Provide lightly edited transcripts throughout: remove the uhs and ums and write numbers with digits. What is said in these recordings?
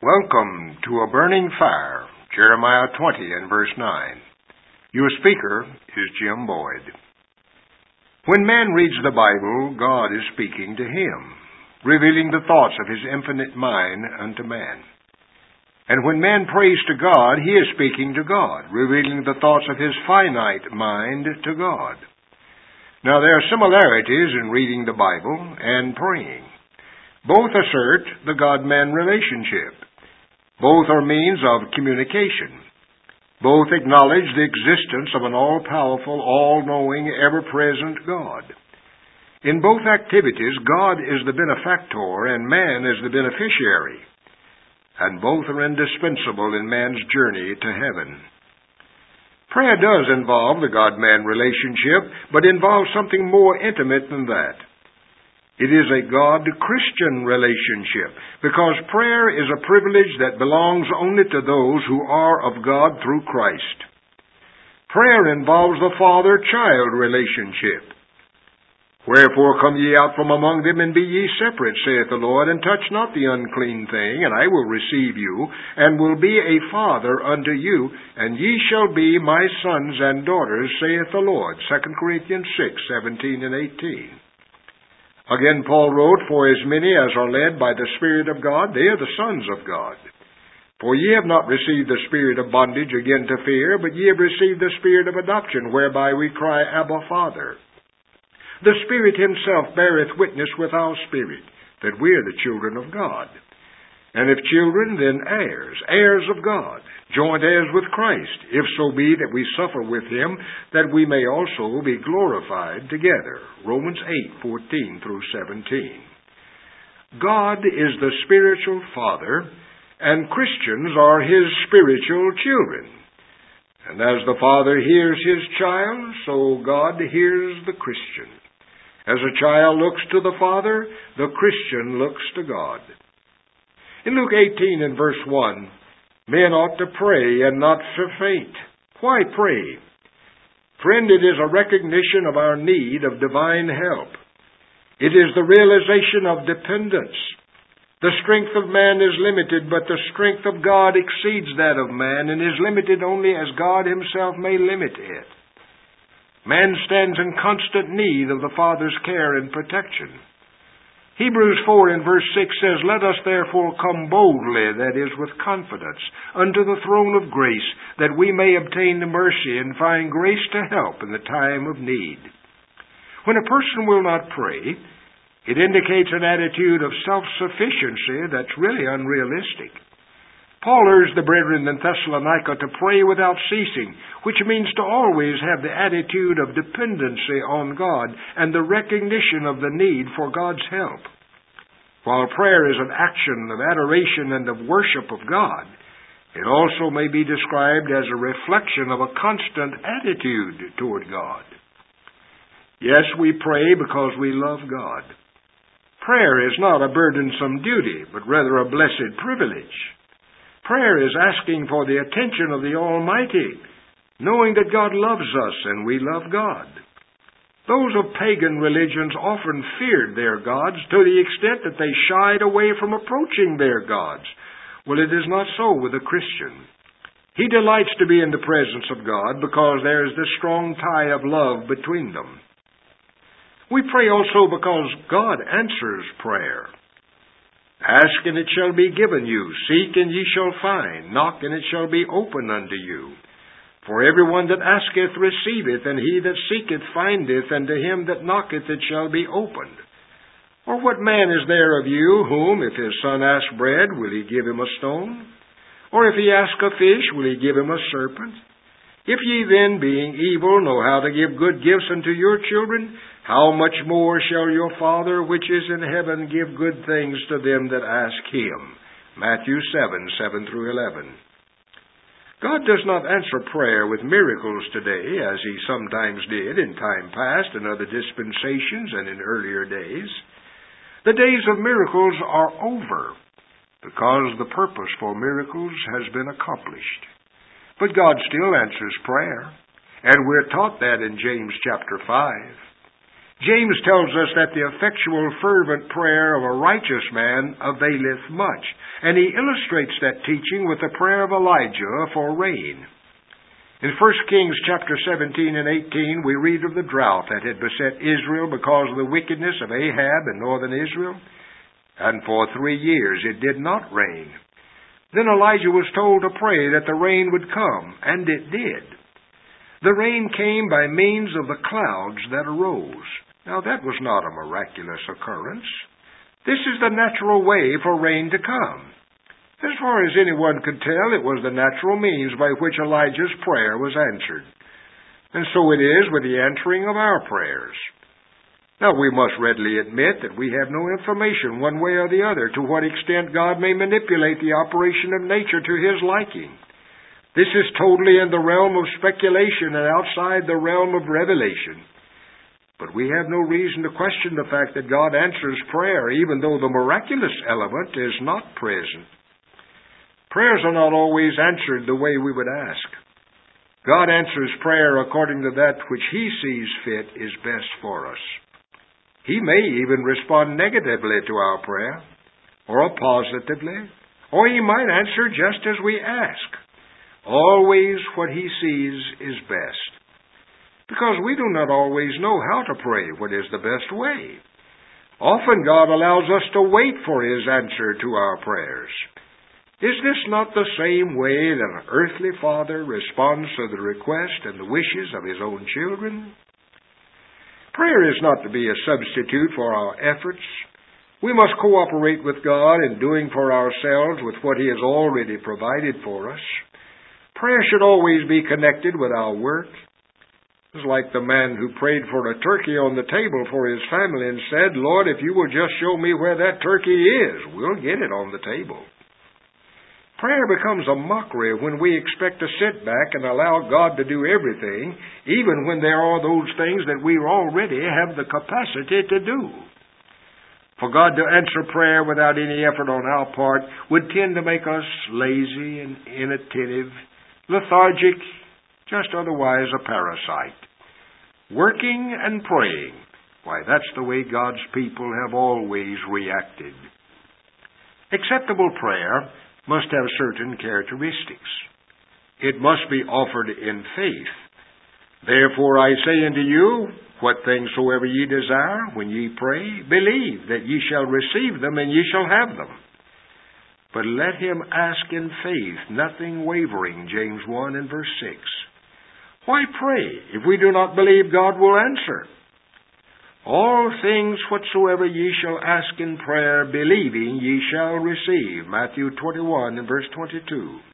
Welcome to A Burning Fire, Jeremiah 20 and verse 9. Your speaker is Jim Boyd. When man reads the Bible, God is speaking to him, revealing the thoughts of his infinite mind unto man. And when man prays to God, he is speaking to God, revealing the thoughts of his finite mind to God. Now, there are similarities in reading the Bible and praying. Both assert the God-man relationship. Both are means of communication. Both acknowledge the existence of an all-powerful, all-knowing, ever-present God. In both activities, God is the benefactor and man is the beneficiary. And both are indispensable in man's journey to heaven. Prayer does involve the God-man relationship, but involves something more intimate than that. It is a God-Christian relationship, because prayer is a privilege that belongs only to those who are of God through Christ. Prayer involves the father-child relationship. Wherefore come ye out from among them, and be ye separate, saith the Lord, and touch not the unclean thing, and I will receive you, and will be a father unto you, and ye shall be my sons and daughters, saith the Lord. 2 Corinthians 6:17 and 18. Again, Paul wrote, For as many as are led by the Spirit of God, they are the sons of God. For ye have not received the spirit of bondage again to fear, but ye have received the spirit of adoption, whereby we cry, Abba, Father. The Spirit himself beareth witness with our spirit, that we are the children of God. And if children, then heirs, heirs of God, joint heirs with Christ, if so be that we suffer with him, that we may also be glorified together. Romans 8:14 through 17. God is the spiritual Father, and Christians are his spiritual children. And as the Father hears his child, so God hears the Christian. As a child looks to the Father, the Christian looks to God. In Luke 18 and verse 1, men ought to pray and not to faint. Why pray? Friend, it is a recognition of our need of divine help. It is the realization of dependence. The strength of man is limited, but the strength of God exceeds that of man and is limited only as God himself may limit it. Man stands in constant need of the Father's care and protection. Hebrews 4 and verse 6 says, Let us therefore come boldly, that is, with confidence, unto the throne of grace, that we may obtain the mercy and find grace to help in the time of need. When a person will not pray, it indicates an attitude of self-sufficiency that's really unrealistic. Paul urged the brethren in Thessalonica to pray without ceasing, which means to always have the attitude of dependency on God and the recognition of the need for God's help. While prayer is an action of adoration and of worship of God, it also may be described as a reflection of a constant attitude toward God. Yes, we pray because we love God. Prayer is not a burdensome duty, but rather a blessed privilege. Prayer is asking for the attention of the Almighty, knowing that God loves us and we love God. Those of pagan religions often feared their gods to the extent that they shied away from approaching their gods. Well, it is not so with a Christian. He delights to be in the presence of God because there is this strong tie of love between them. We pray also because God answers prayer. Ask, and it shall be given you. Seek, and ye shall find. Knock, and it shall be opened unto you. For everyone that asketh receiveth, and he that seeketh findeth, and to him that knocketh it shall be opened. Or what man is there of you, whom, if his son ask bread, will he give him a stone? Or if he ask a fish, will he give him a serpent? If ye then, being evil, know how to give good gifts unto your children, how much more shall your Father which is in heaven give good things to them that ask him? Matthew 7:7 through 11. God does not answer prayer with miracles today, as he sometimes did in time past and other dispensations and in earlier days. The days of miracles are over, because the purpose for miracles has been accomplished. But God still answers prayer, and we're taught that in James chapter 5. James tells us that the effectual fervent prayer of a righteous man availeth much, and he illustrates that teaching with the prayer of Elijah for rain. In 1 Kings chapter 17 and 18, we read of the drought that had beset Israel because of the wickedness of Ahab in northern Israel, and for 3 years it did not rain. Then Elijah was told to pray that the rain would come, and it did. The rain came by means of the clouds that arose. Now that was not a miraculous occurrence. This is the natural way for rain to come. As far as anyone could tell, it was the natural means by which Elijah's prayer was answered. And so it is with the answering of our prayers. Now we must readily admit that we have no information one way or the other to what extent God may manipulate the operation of nature to His liking. This is totally in the realm of speculation and outside the realm of revelation. But we have no reason to question the fact that God answers prayer even though the miraculous element is not present. Prayers are not always answered the way we would ask. God answers prayer according to that which He sees fit is best for us. He may even respond negatively to our prayer, or positively, or He might answer just as we ask. Always what He sees is best. Because we do not always know how to pray what is the best way. Often God allows us to wait for His answer to our prayers. Is this not the same way that an earthly father responds to the request and the wishes of his own children? Prayer is not to be a substitute for our efforts. We must cooperate with God in doing for ourselves with what He has already provided for us. Prayer should always be connected with our work. It's like the man who prayed for a turkey on the table for his family and said, "Lord, if you will just show me where that turkey is, we'll get it on the table." Prayer becomes a mockery when we expect to sit back and allow God to do everything, even when there are those things that we already have the capacity to do. For God to answer prayer without any effort on our part would tend to make us lazy and inattentive, lethargic, just otherwise a parasite. Working and praying, why, that's the way God's people have always reacted. Acceptable prayer must have certain characteristics. It must be offered in faith. Therefore I say unto you, what things soever ye desire, when ye pray, believe that ye shall receive them, and ye shall have them. But let him ask in faith, nothing wavering, James 1 and verse 6. Why pray if we do not believe God will answer? All things whatsoever ye shall ask in prayer, believing, ye shall receive. Matthew 21 and verse 22.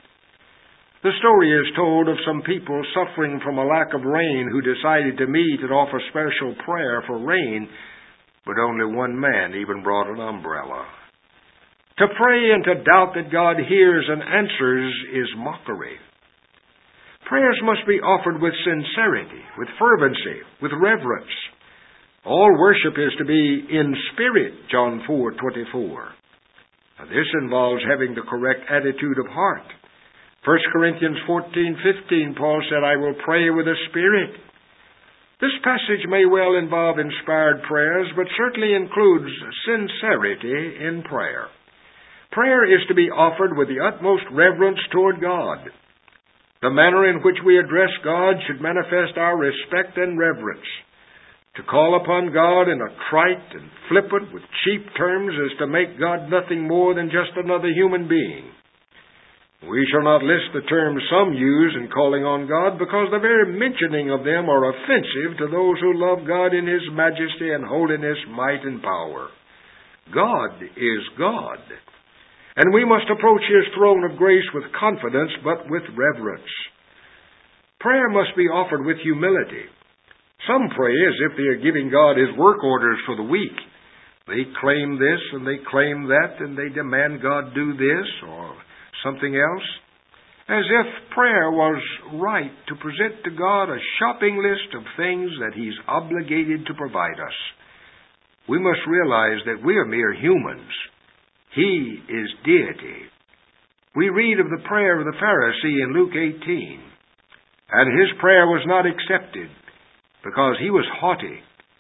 The story is told of some people suffering from a lack of rain who decided to meet and offer special prayer for rain, but only one man even brought an umbrella. To pray and to doubt that God hears and answers is mockery. Prayers must be offered with sincerity, with fervency, with reverence. All worship is to be in spirit, John 4:24. Now, this involves having the correct attitude of heart. 1 Corinthians 14:15, Paul said, I will pray with the Spirit. This passage may well involve inspired prayers, but certainly includes sincerity in prayer. Prayer is to be offered with the utmost reverence toward God. The manner in which we address God should manifest our respect and reverence. To call upon God in a trite and flippant with cheap terms is to make God nothing more than just another human being. We shall not list the terms some use in calling on God, because the very mentioning of them are offensive to those who love God in His majesty and holiness, might and power. God is God. And we must approach His throne of grace with confidence, but with reverence. Prayer must be offered with humility. Some pray as if they are giving God His work orders for the week. They claim this and they claim that, and they demand God do this or something else, as if prayer was right to present to God a shopping list of things that He's obligated to provide us. We must realize that we are mere humans. He is deity. We read of the prayer of the Pharisee in Luke 18, and his prayer was not accepted because he was haughty.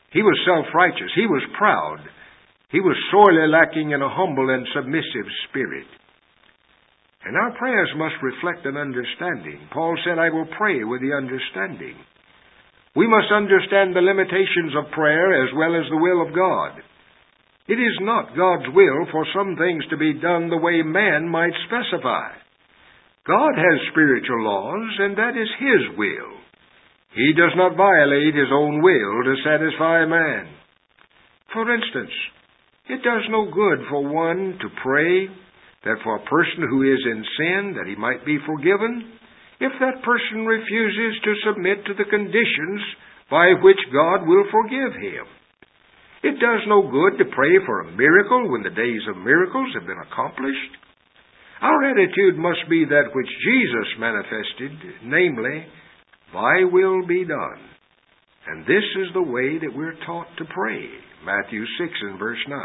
He was self-righteous. He was proud. He was sorely lacking in a humble and submissive spirit. And our prayers must reflect an understanding. Paul said, I will pray with the understanding. We must understand the limitations of prayer as well as the will of God. It is not God's will for some things to be done the way man might specify. God has spiritual laws, and that is His will. He does not violate His own will to satisfy man. For instance, it does no good for one to pray that for a person who is in sin that he might be forgiven, if that person refuses to submit to the conditions by which God will forgive him. It does no good to pray for a miracle when the days of miracles have been accomplished. Our attitude must be that which Jesus manifested, namely, Thy will be done. And this is the way that we're taught to pray, Matthew 6 and verse 9.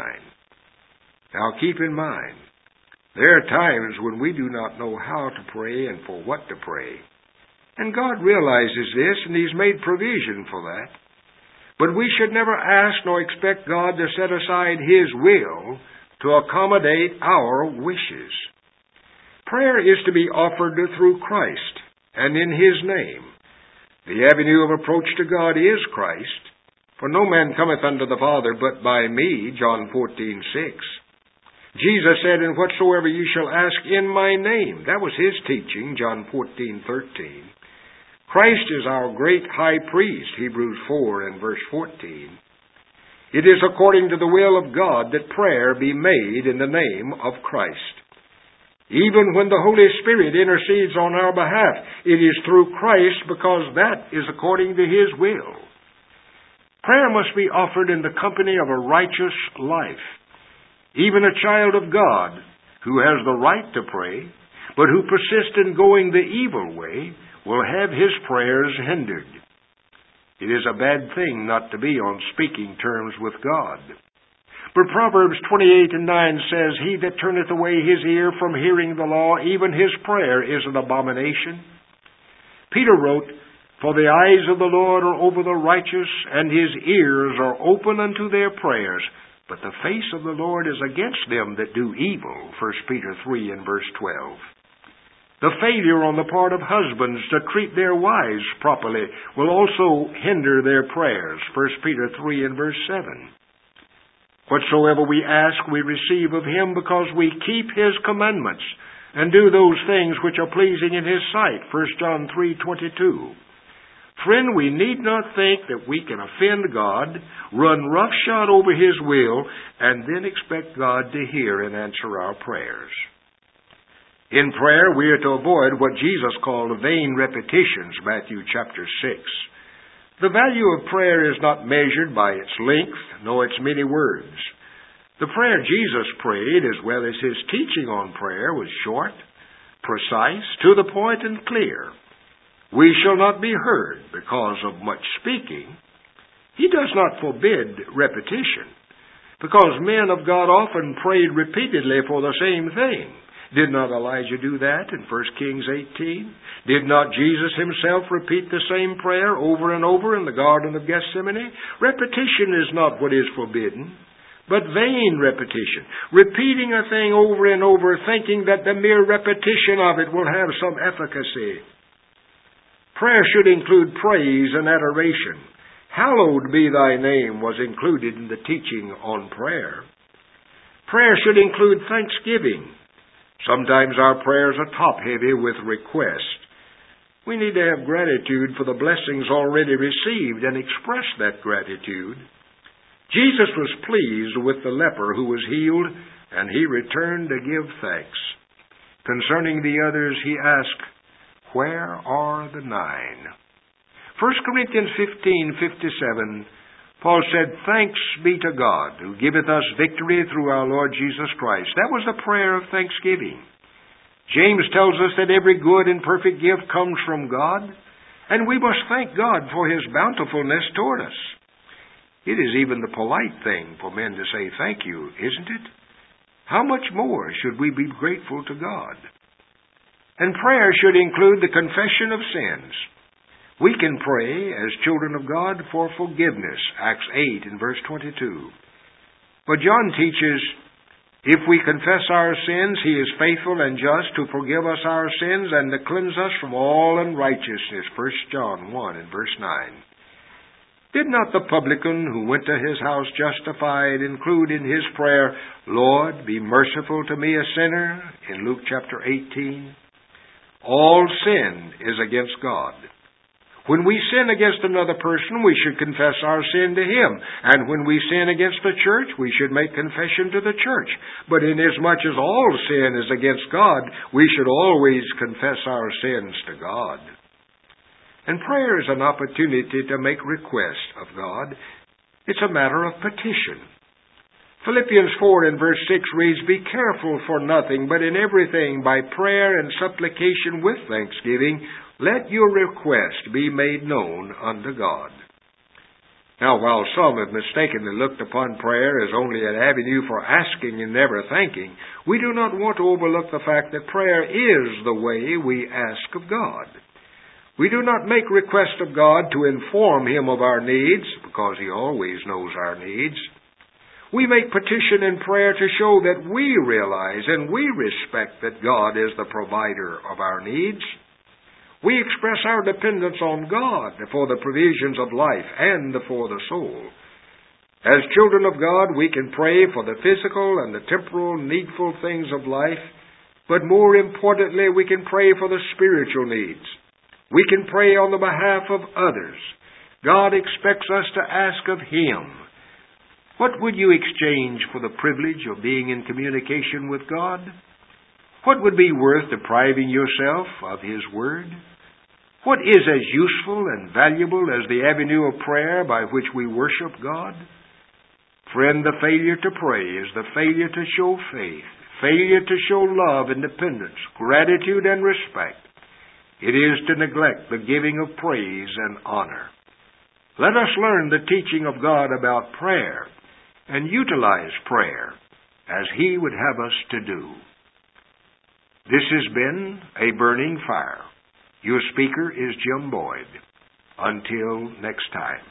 Now keep in mind, there are times when we do not know how to pray and for what to pray. And God realizes this, and He's made provision for that. But we should never ask nor expect God to set aside His will to accommodate our wishes. Prayer is to be offered through Christ and in His name. The avenue of approach to God is Christ. For no man cometh unto the Father but by me, John 14:6. Jesus said, and whatsoever ye shall ask in my name. That was His teaching, John 14:13. Christ is our great high priest, Hebrews 4 and verse 14. It is according to the will of God that prayer be made in the name of Christ. Even when the Holy Spirit intercedes on our behalf, it is through Christ because that is according to His will. Prayer must be offered in the company of a righteous life. Even a child of God who has the right to pray, but who persists in going the evil way, will have his prayers hindered. It is a bad thing not to be on speaking terms with God. But Proverbs 28 and 9 says, He that turneth away his ear from hearing the law, even his prayer is an abomination. Peter wrote, For the eyes of the Lord are over the righteous, and His ears are open unto their prayers. But the face of the Lord is against them that do evil, 1 Peter 3 and verse 12. The failure on the part of husbands to treat their wives properly will also hinder their prayers, 1 Peter 3 and verse 7. Whatsoever we ask, we receive of Him because we keep His commandments and do those things which are pleasing in His sight, 1 John 3:22. Friend, we need not think that we can offend God, run roughshod over His will, and then expect God to hear and answer our prayers. In prayer, we are to avoid what Jesus called vain repetitions, Matthew chapter 6. The value of prayer is not measured by its length, nor its many words. The prayer Jesus prayed, as well as His teaching on prayer, was short, precise, to the point, and clear. We shall not be heard because of much speaking. He does not forbid repetition, because men of God often prayed repeatedly for the same thing. Did not Elijah do that in 1 Kings 18? Did not Jesus Himself repeat the same prayer over and over in the Garden of Gethsemane? Repetition is not what is forbidden, but vain repetition. Repeating a thing over and over, thinking that the mere repetition of it will have some efficacy. Prayer should include praise and adoration. Hallowed be Thy name was included in the teaching on prayer. Prayer should include thanksgiving. Sometimes our prayers are top-heavy with request. We need to have gratitude for the blessings already received and express that gratitude. Jesus was pleased with the leper who was healed, and He returned to give thanks. Concerning the others, He asked, Where are the 9? 1 Corinthians 15:57, Paul said, Thanks be to God, who giveth us victory through our Lord Jesus Christ. That was a prayer of thanksgiving. James tells us that every good and perfect gift comes from God, and we must thank God for His bountifulness toward us. It is even the polite thing for men to say thank you, isn't it? How much more should we be grateful to God? And prayer should include the confession of sins. We can pray as children of God for forgiveness, Acts 8 and verse 22. But John teaches, if we confess our sins, He is faithful and just to forgive us our sins and to cleanse us from all unrighteousness, 1 John 1 and verse 9. Did not the publican who went to His house justified include in his prayer, Lord, be merciful to me, a sinner, in Luke chapter 18? All sin is against God. When we sin against another person, we should confess our sin to him. And when we sin against the church, we should make confession to the church. But inasmuch as all sin is against God, we should always confess our sins to God. And prayer is an opportunity to make request of God. It's a matter of petition. Philippians 4 and verse 6 reads, Be careful for nothing, but in everything, by prayer and supplication with thanksgiving, let your request be made known unto God. Now, while some have mistakenly looked upon prayer as only an avenue for asking and never thanking, we do not want to overlook the fact that prayer is the way we ask of God. We do not make request of God to inform Him of our needs, because He always knows our needs. We make petition and prayer to show that we realize and we respect that God is the provider of our needs. We express our dependence on God for the provisions of life and for the soul. As children of God, we can pray for the physical and the temporal needful things of life, but more importantly, we can pray for the spiritual needs. We can pray on the behalf of others. God expects us to ask of Him. What would you exchange for the privilege of being in communication with God? What would be worth depriving yourself of His Word? What is as useful and valuable as the avenue of prayer by which we worship God? Friend, the failure to pray is the failure to show faith, failure to show love and dependence, gratitude and respect. It is to neglect the giving of praise and honor. Let us learn the teaching of God about prayer and utilize prayer as He would have us to do. This has been A Burning Fire. Your speaker is Jim Boyd. Until next time.